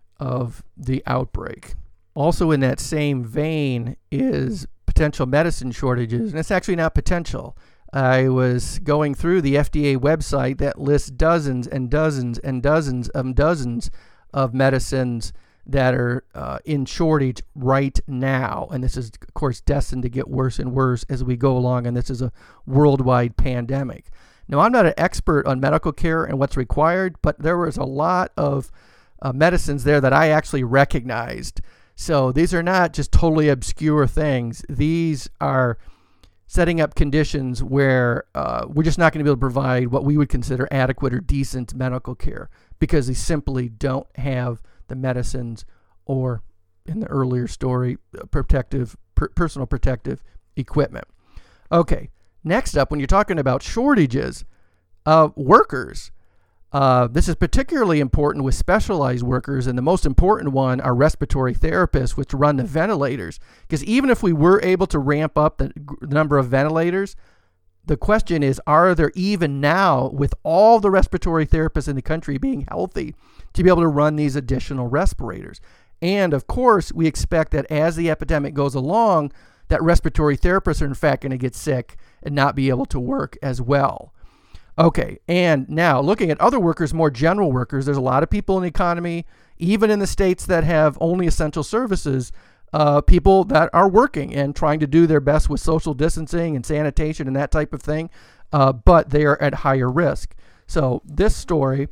of the outbreak. Also in that same vein is potential medicine shortages, and it's actually not potential. I was going through the F D A website that lists dozens and dozens and dozens of dozens of medicines that are uh, in shortage right now. And this is, of course, destined to get worse and worse as we go along, and this is a worldwide pandemic. Now, I'm not an expert on medical care and what's required, but there was a lot of uh, medicines there that I actually recognized. So these are not just totally obscure things. These are setting up conditions where uh, we're just not going to be able to provide what we would consider adequate or decent medical care because they simply don't have the medicines or, in the earlier story, protective, per- personal protective equipment. Okay, next up, when you're talking about shortages of workers, Uh, this is particularly important with specialized workers, and the most important one are respiratory therapists, which run the ventilators. Because even if we were able to ramp up the, the number of ventilators, the question is, are there even now, with all the respiratory therapists in the country being healthy, to be able to run these additional respirators? And of course, we expect that as the epidemic goes along, that respiratory therapists are in fact going to get sick and not be able to work as well. Okay, and now looking at other workers, more general workers, there's a lot of people in the economy, even in the states that have only essential services, uh, people that are working and trying to do their best with social distancing and sanitation and that type of thing, uh, but they are at higher risk. So this story,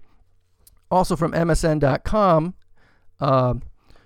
also from M S N dot com, uh,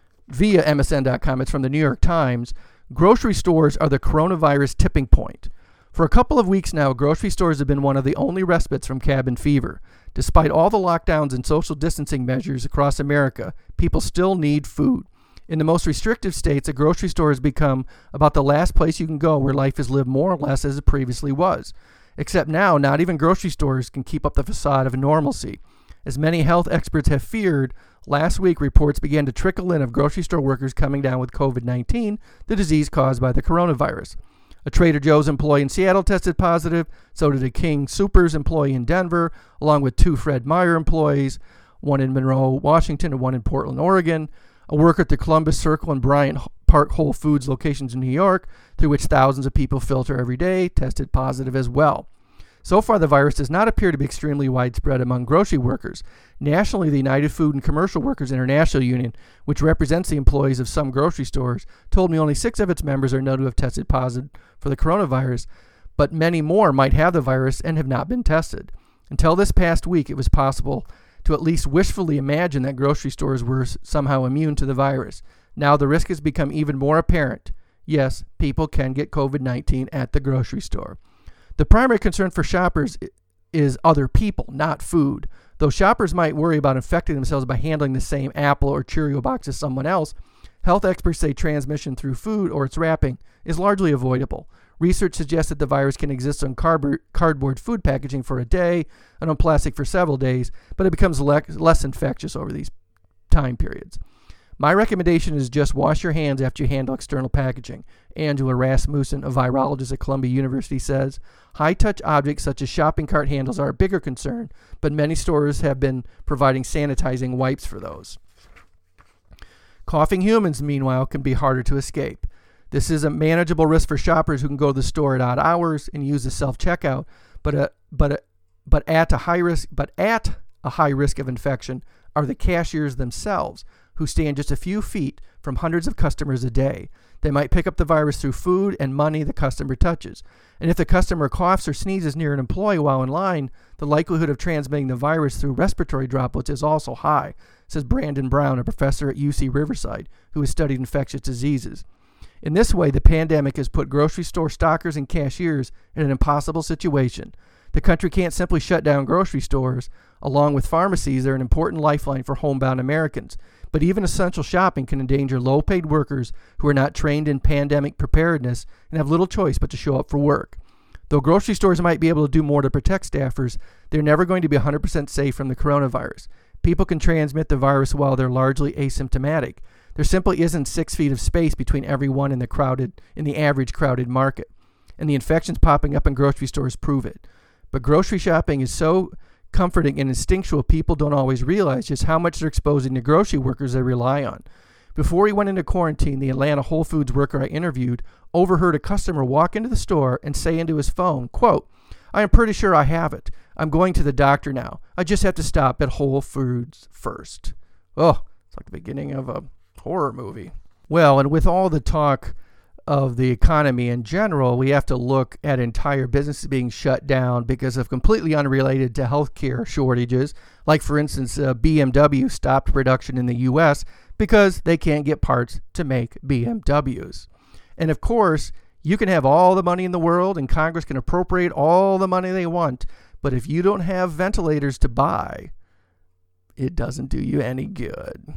via M S N dot com, it's from the New York Times, grocery stores are the coronavirus tipping point. For a couple of weeks now, grocery stores have been one of the only respites from cabin fever. Despite all the lockdowns and social distancing measures across America, people still need food. In the most restrictive states, a grocery store has become about the last place you can go where life is lived more or less as it previously was. Except now, not even grocery stores can keep up the facade of normalcy. As many health experts have feared, last week reports began to trickle in of grocery store workers coming down with covid nineteen, the disease caused by the coronavirus. A Trader Joe's employee in Seattle tested positive. So did a King Soopers employee in Denver, along with two Fred Meyer employees, one in Monroe, Washington, and one in Portland, Oregon. A worker at the Columbus Circle and Bryant Park Whole Foods locations in New York, through which thousands of people filter every day, tested positive as well. So far, the virus does not appear to be extremely widespread among grocery workers. Nationally, the United Food and Commercial Workers International Union, which represents the employees of some grocery stores, told me only six of its members are known to have tested positive for the coronavirus, but many more might have the virus and have not been tested. Until this past week, it was possible to at least wishfully imagine that grocery stores were somehow immune to the virus. Now the risk has become even more apparent. Yes, people can get covid nineteen at the grocery store. The primary concern for shoppers is other people, not food. Though shoppers might worry about infecting themselves by handling the same Apple or Cheerio box as someone else, health experts say transmission through food or its wrapping is largely avoidable. Research suggests that the virus can exist on carb- cardboard food packaging for a day and on plastic for several days, but it becomes le- less infectious over these time periods. My recommendation is just wash your hands after you handle external packaging. Angela Rasmussen, a virologist at Columbia University, says, high-touch objects such as shopping cart handles are a bigger concern, but many stores have been providing sanitizing wipes for those. Coughing humans, meanwhile, can be harder to escape. This is a manageable risk for shoppers who can go to the store at odd hours and use the self-checkout, but a, but a, but at a high risk but at a high risk of infection are the cashiers themselves, who stand just a few feet from hundreds of customers a day. They might pick up the virus through food and money the customer touches. And if the customer coughs or sneezes near an employee while in line, the likelihood of transmitting the virus through respiratory droplets is also high, says Brandon Brown, a professor at U C Riverside, who has studied infectious diseases. In this way, the pandemic has put grocery store stockers and cashiers in an impossible situation. The country can't simply shut down grocery stores. Along with pharmacies, they're an important lifeline for homebound Americans. But even essential shopping can endanger low-paid workers who are not trained in pandemic preparedness and have little choice but to show up for work. Though grocery stores might be able to do more to protect staffers, they're never going to be one hundred percent safe from the coronavirus. People can transmit the virus while they're largely asymptomatic. There simply isn't six feet of space between everyone in the crowded, in the average crowded market. And the infections popping up in grocery stores prove it. But grocery shopping is so comforting and instinctual, people don't always realize just how much they're exposing the grocery workers they rely on. Before he went into quarantine, the Atlanta Whole Foods worker I interviewed overheard a customer walk into the store and say into his phone, quote, I am pretty sure I have it. I'm going to the doctor now. I just have to stop at Whole Foods first. Oh, it's like the beginning of a horror movie. Well, and with all the talk of the economy in general, we have to look at entire businesses being shut down because of completely unrelated to healthcare shortages. Like, for instance, uh, B M W stopped production in the U S because they can't get parts to make B M Ws. And of course, you can have all the money in the world and Congress can appropriate all the money they want, but if you don't have ventilators to buy, it doesn't do you any good.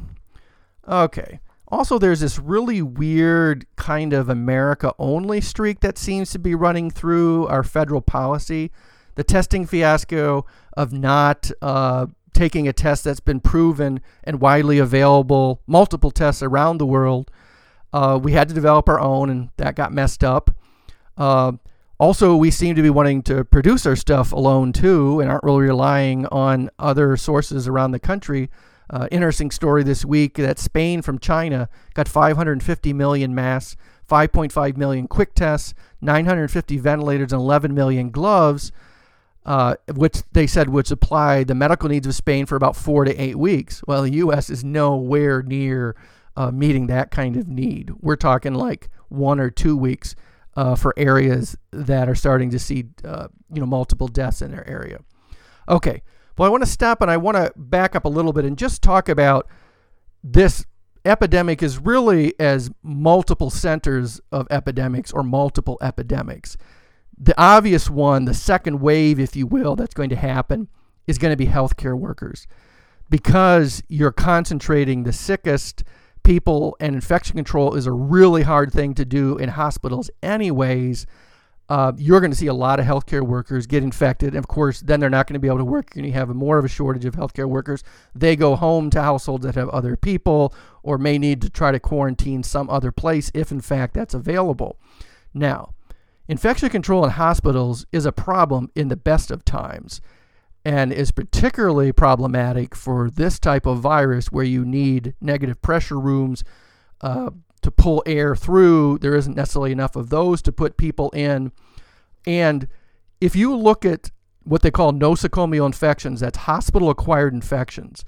Okay. Also, there's this really weird kind of America-only streak that seems to be running through our federal policy. The testing fiasco of not uh, taking a test that's been proven and widely available, multiple tests around the world. Uh, we had to develop our own, and that got messed up. Uh, also, we seem to be wanting to produce our stuff alone, too, and aren't really relying on other sources around the country. Uh, interesting story this week that Spain from China got five hundred fifty million masks, five point five million quick tests, nine hundred fifty ventilators, and eleven million gloves, uh, which they said would supply the medical needs of Spain for about four to eight weeks. Well, the U S is nowhere near uh, meeting that kind of need. We're talking like one or two weeks uh, for areas that are starting to see uh, you know multiple deaths in their area. Okay. Well, I want to stop and I want to back up a little bit and just talk about this epidemic is really as multiple centers of epidemics or multiple epidemics. The obvious one, the second wave, if you will, that's going to happen is going to be healthcare workers, because you're concentrating the sickest people, and infection control is a really hard thing to do in hospitals anyways. Uh, you're going to see a lot of healthcare workers get infected. And of course, then they're not going to be able to work. And you have a more of a shortage of healthcare workers. They go home to households that have other people or may need to try to quarantine some other place if, in fact, that's available. Now, Infection control in hospitals is a problem in the best of times, and is particularly problematic for this type of virus where you need negative pressure rooms uh, to pull air through. There isn't necessarily enough of those to put people in. And if you look at what they call nosocomial infections, that's hospital-acquired infections.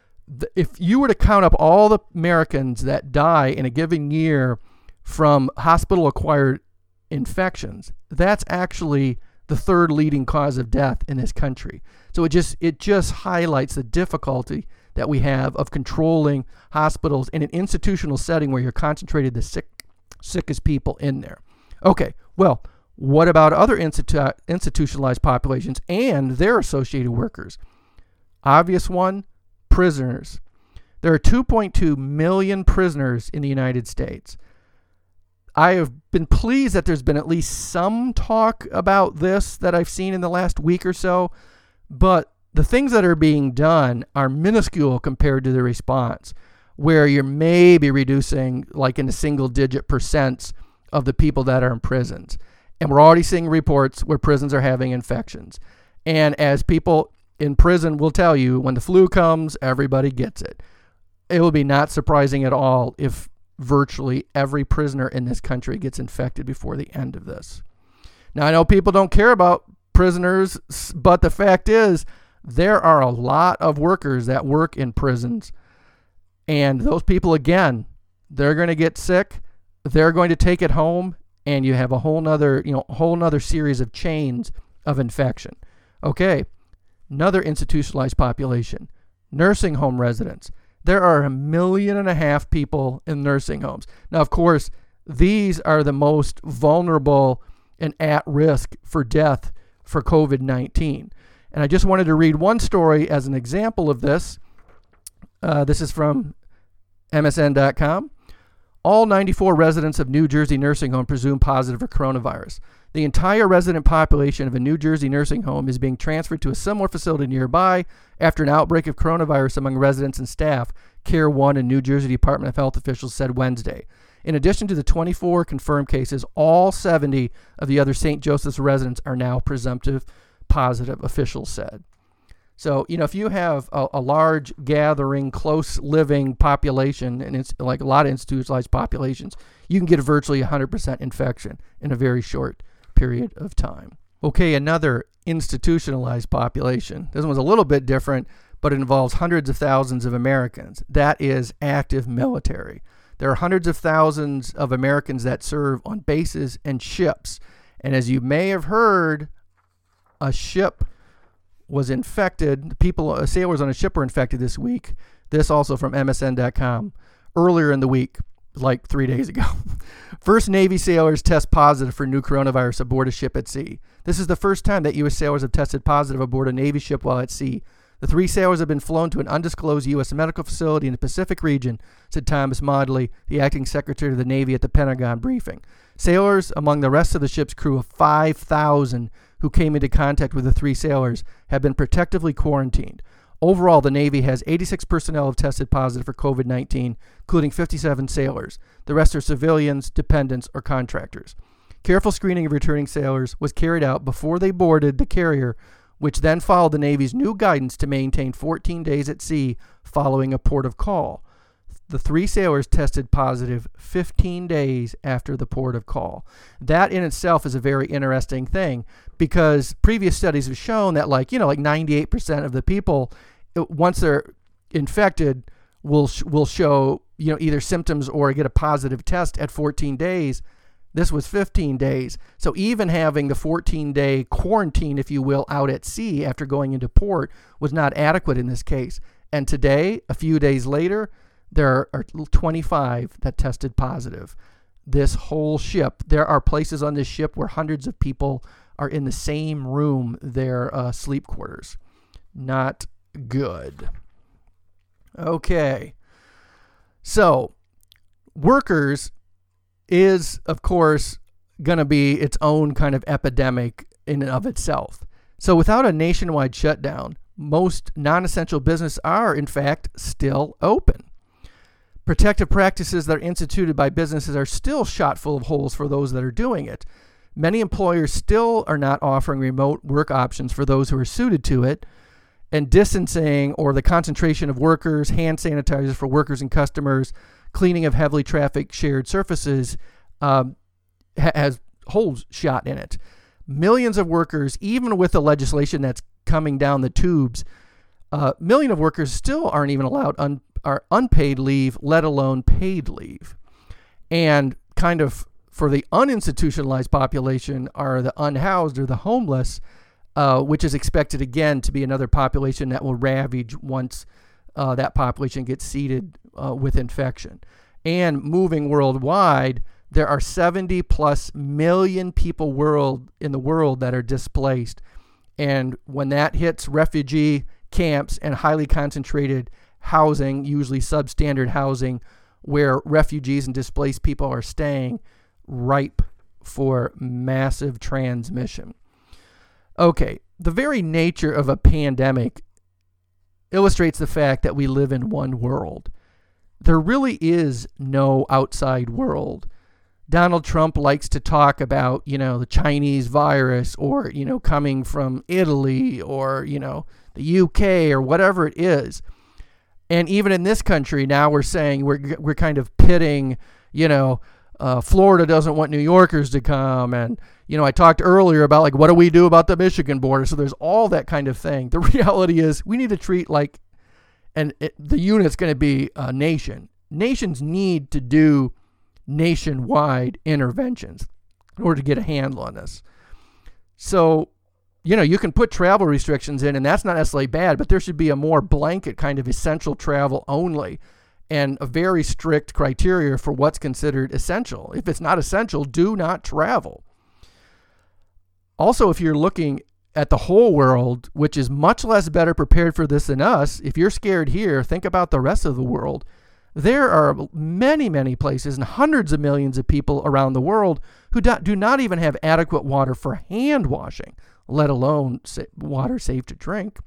If you were to count up all the Americans that die in a given year from hospital-acquired infections, that's actually the third leading cause of death in this country. So it just it just highlights the difficulty that we have of controlling hospitals in an institutional setting where you're concentrated the sick, sickest people in there. Okay, well, what about other institu- institutionalized populations and their associated workers? Obvious one, prisoners. There are two point two million prisoners in the United States. I have been pleased that there's been at least some talk about this that I've seen in the last week or so, but the things that are being done are minuscule compared to the response, where you're maybe reducing like in the single digit percents of the people that are in prisons. And we're already seeing reports where prisons are having infections. And as people in prison will tell you, when the flu comes, everybody gets it. It will be not surprising at all if virtually every prisoner in this country gets infected before the end of this. Now, I know people don't care about prisoners, but the fact is there are a lot of workers that work in prisons. And those people, again, they're going to get sick. They're going to take it home. And you have a whole nother, you know, whole nother series of chains of infection. Okay, another institutionalized population, nursing home residents. There are a million and a half people in nursing homes. Now, of course, these are the most vulnerable and at risk for death for covid nineteen. And I just wanted to read one story as an example of this. Uh, this is from M S N dot com. All ninety-four residents of New Jersey nursing home presumed positive for coronavirus. The entire resident population of a New Jersey nursing home is being transferred to a similar facility nearby after an outbreak of coronavirus among residents and staff, Care One and New Jersey Department of Health officials said Wednesday. In addition to the twenty-four confirmed cases, all seventy of the other Saint Joseph's residents are now presumptive positive, officials said. So, you know, if you have a, a large gathering, close living population, and it's like a lot of institutionalized populations, you can get virtually one hundred percent infection in a very short period of time. Okay, another institutionalized population. This one's a little bit different, but it involves hundreds of thousands of Americans. That is active military. There are hundreds of thousands of Americans that serve on bases and ships. And as you may have heard, a ship was infected. People, uh, sailors on a ship were infected this week. This also from M S N dot com. Earlier in the week, like three days ago. First Navy sailors test positive for new coronavirus aboard a ship at sea. This is the first time that U S sailors have tested positive aboard a Navy ship while at sea. The three sailors have been flown to an undisclosed U S medical facility in the Pacific region, said Thomas Modley, the acting secretary of the Navy at the Pentagon briefing. Sailors, among the rest of the ship's crew of five thousand who came into contact with the three sailors, have been protectively quarantined. Overall, the Navy has eighty-six personnel have tested positive for covid nineteen, including fifty-seven sailors. The rest are civilians, dependents, or contractors. Careful screening of returning sailors was carried out before they boarded the carrier, which then followed the Navy's new guidance to maintain fourteen days at sea following a port of call. The three sailors tested positive fifteen days after the port of call. That in itself is a very interesting thing, because previous studies have shown that, like, you know, like ninety-eight percent of the people, once they're infected, will will show, you know, either symptoms or get a positive test at fourteen days. This was fifteen days. So even having the fourteen-day quarantine, if you will, out at sea after going into port was not adequate in this case. And today, a few days later, there are twenty-five that tested positive. This whole ship, there are places on this ship where hundreds of people are in the same room, their uh, sleep quarters. Not good. Okay. So, workers is, of course, going to be its own kind of epidemic in and of itself. So without a nationwide shutdown, most non-essential businesses are, in fact, still open. Protective practices that are instituted by businesses are still shot full of holes for those that are doing it. Many employers still are not offering remote work options for those who are suited to it, and distancing or the concentration of workers, hand sanitizers for workers and customers, cleaning of heavily trafficked shared surfaces um, ha- has holes shot in it. Millions of workers, even with the legislation that's coming down the tubes, uh, million of workers still aren't even allowed un- are unpaid leave, let alone paid leave. And kind of for the uninstitutionalized population are the unhoused or the homeless, uh, which is expected again to be another population that will ravage once uh, that population gets seeded uh, with infection. And moving worldwide, there are seventy plus million people world in the world that are displaced. And when that hits refugee camps and highly concentrated housing, usually substandard housing, where refugees and displaced people are staying, ripe for massive transmission. Okay, the very nature of a pandemic illustrates the fact that we live in one world. There really is no outside world. Donald Trump likes to talk about, you know, the Chinese virus or, you know, coming from Italy or, you know, the U K or whatever it is. And even in this country, now we're saying we're we're kind of pitting, you know, uh, Florida doesn't want New Yorkers to come. And, you know, I talked earlier about, like, what do we do about the Michigan border? So there's all that kind of thing. The reality is we need to treat like, and it, the unit's going to be a nation. Nations need to do nationwide interventions in order to get a handle on this. So, you know, you can put travel restrictions in, and that's not necessarily bad, but there should be a more blanket kind of essential travel only and a very strict criteria for what's considered essential. If it's not essential, do not travel. Also, if you're looking at the whole world, which is much less better prepared for this than us, if you're scared here, think about the rest of the world. There are many, many places and hundreds of millions of people around the world who do not even have adequate water for hand washing, let alone water safe to drink.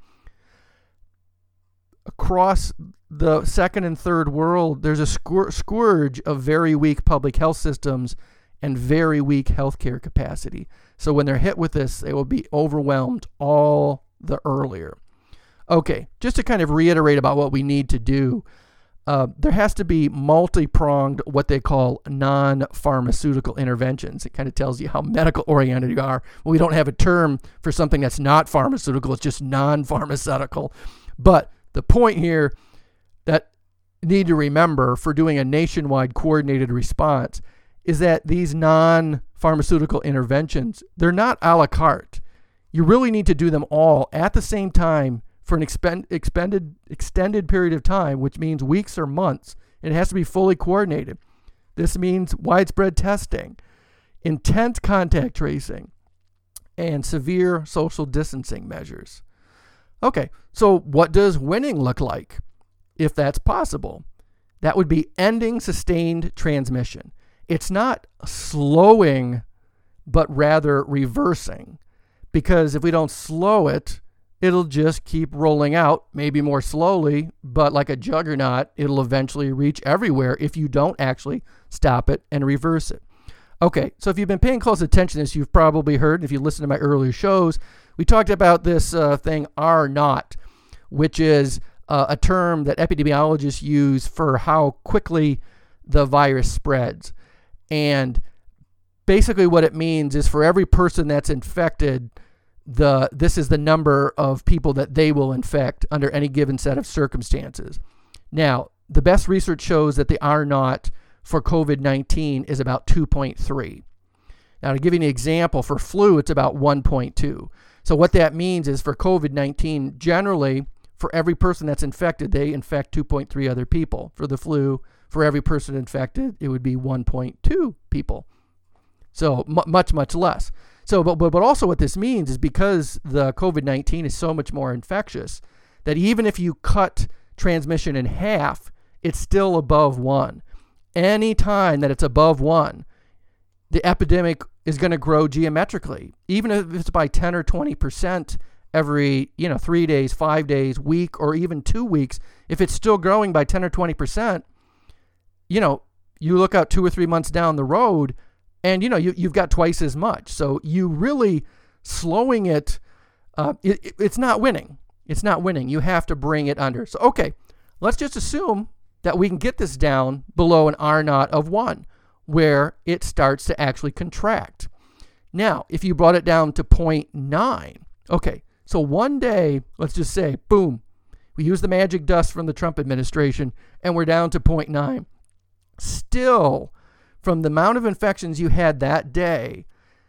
Across the second and third world, there's a scourge of very weak public health systems and very weak healthcare capacity. So when they're hit with this, they will be overwhelmed all the earlier. Okay, just to kind of reiterate about what we need to do, uh, there has to be multi-pronged, what they call non-pharmaceutical interventions. It kind of tells you how medical-oriented you are. Well, we don't have a term for something that's not pharmaceutical. It's just non-pharmaceutical. But the point here that you need to remember for doing a nationwide coordinated response is that these non-pharmaceutical interventions, they're not a la carte. You really need to do them all at the same time for an expend, expended, extended period of time, which means weeks or months. It has to be fully coordinated. This means widespread testing, intense contact tracing, and severe social distancing measures. Okay, so what does winning look like, if that's possible? That would be ending sustained transmission. It's not slowing, but rather reversing. Because if we don't slow it, it'll just keep rolling out, maybe more slowly, but like a juggernaut, it'll eventually reach everywhere if you don't actually stop it and reverse it. Okay, so if you've been paying close attention to this, you've probably heard, if you listen to my earlier shows, we talked about this uh, thing R naught, which is uh, a term that epidemiologists use for how quickly the virus spreads. And basically what it means is for every person that's infected, the this is the number of people that they will infect under any given set of circumstances. Now, the best research shows that the R naught for covid nineteen is about two point three. Now, to give you an example, for flu, it's about one point two. So what that means is for covid nineteen, generally, for every person that's infected, they infect two point three other people. For the flu, for every person infected, it would be one point two people. So m- much, much less. So, but, but but also what this means is because the covid nineteen is so much more infectious, that even if you cut transmission in half, it's still above one. Any time that it's above one, the epidemic is going to grow geometrically, even if it's by ten or twenty percent every, you know, three days, five days, week, or even two weeks. If it's still growing by ten or twenty percent, you know, you look out two or three months down the road, And, you know, you, you've got twice as much. So you really slowing it, uh, it, it, it's not winning. It's not winning. You have to bring it under. So, okay, let's just assume that we can get this down below an R naught of one, where it starts to actually contract. Now, if you brought it down to zero point nine, okay, so one day, let's just say, boom, we use the magic dust from the Trump administration, and we're down to zero point nine. Still, from the amount of infections you had that day,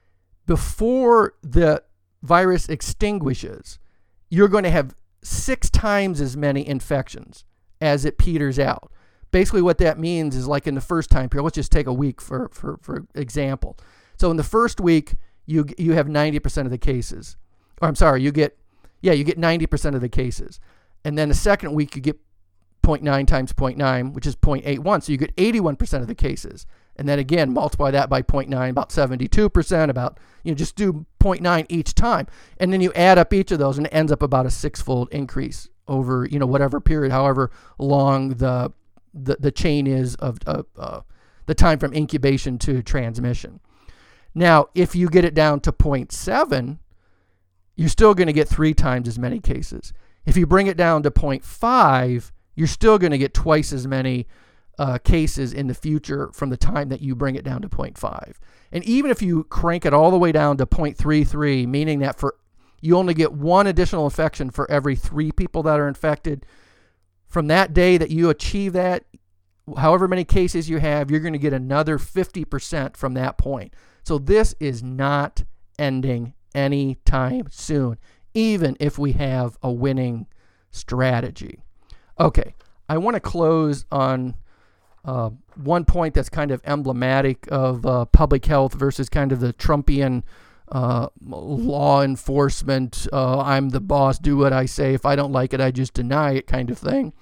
before the virus extinguishes, you're going to have six times as many infections as it peters out. Basically what that means is, like in the first time period, let's just take a week for, for, for example. So in the first week, you you have ninety percent of the cases. Or I'm sorry, you get, yeah, you get ninety percent of the cases. And then the second week, you get zero point nine times zero point nine, which is zero point eight one. So you get eighty-one percent of the cases. And then again, multiply that by zero point nine, about seventy-two percent, about, you know, just do zero point nine each time. And then you add up each of those, and it ends up about a six-fold increase over, you know, whatever period, however long the the, the chain is of uh, uh, the time from incubation to transmission. Now, if you get it down to zero point seven, you're still going to get three times as many cases. If you bring it down to zero point five, you're still going to get twice as many uh, cases in the future from the time that you bring it down to zero point five. And even if you crank it all the way down to zero point three three, meaning that for you only get one additional infection for every three people that are infected, from that day that you achieve that, however many cases you have, you're going to get another fifty percent from that point. So this is not ending anytime soon, even if we have a winning strategy. Okay, I want to close on uh, one point that's kind of emblematic of uh, public health versus kind of the Trumpian uh, law enforcement, uh, I'm the boss, do what I say, if I don't like it, I just deny it kind of thing.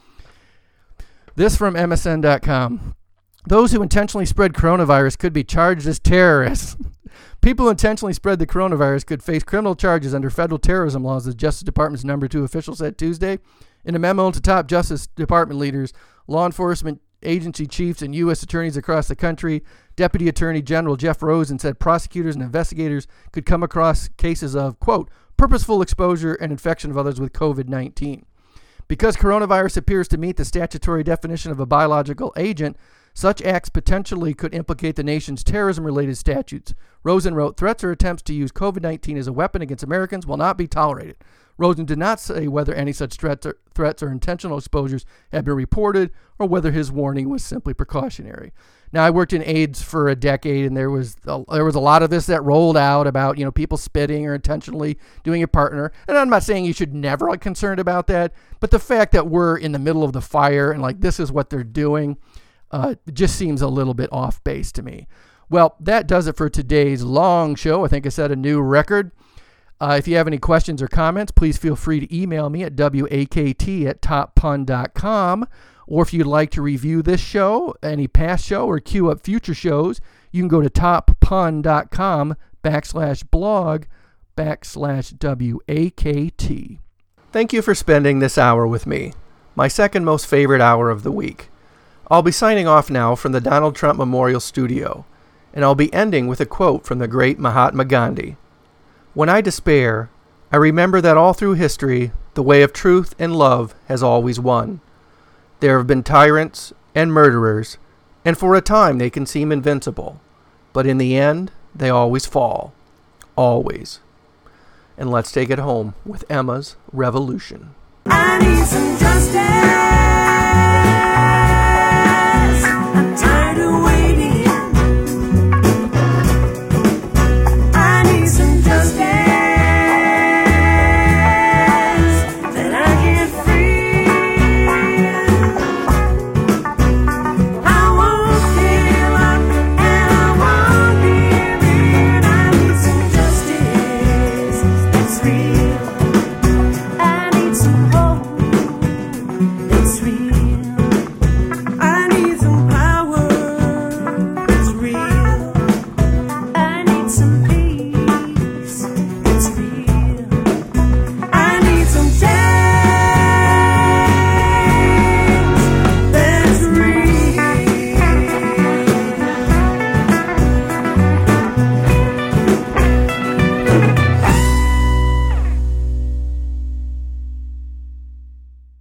This from M S N dot com. Those who intentionally spread coronavirus could be charged as terrorists. People who intentionally spread the coronavirus could face criminal charges under federal terrorism laws, the Justice Department's number two official said Tuesday. In a memo to top Justice Department leaders, law enforcement agency chiefs, and U S attorneys across the country, Deputy Attorney General Jeff Rosen said prosecutors and investigators could come across cases of, quote, purposeful exposure and infection of others with covid nineteen. Because coronavirus appears to meet the statutory definition of a biological agent, such acts potentially could implicate the nation's terrorism-related statutes. Rosen wrote, threats or attempts to use covid nineteen as a weapon against Americans will not be tolerated. Rosen did not say whether any such threats or, threats or intentional exposures had been reported or whether his warning was simply precautionary. Now, I worked in AIDS for a decade, and there was a, there was a lot of this that rolled out about, you know, people spitting or intentionally doing a partner. And I'm not saying you should never be concerned about that, but the fact that we're in the middle of the fire and like this is what they're doing uh, just seems a little bit off base to me. Well, that does it for today's long show. I think I set a new record. Uh, if you have any questions or comments, please feel free to email me at wakt at top pun dot com. Or if you'd like to review this show, any past show, or queue up future shows, you can go to toppun.com backslash blog backslash WAKT. Thank you for spending this hour with me, my second most favorite hour of the week. I'll be signing off now from the Donald Trump Memorial Studio, and I'll be ending with a quote from the great Mahatma Gandhi. When I despair, I remember that all through history, the way of truth and love has always won. There have been tyrants and murderers, and for a time they can seem invincible, but in the end, they always fall. Always. And let's take it home with Emma's Revolution. I need some justice.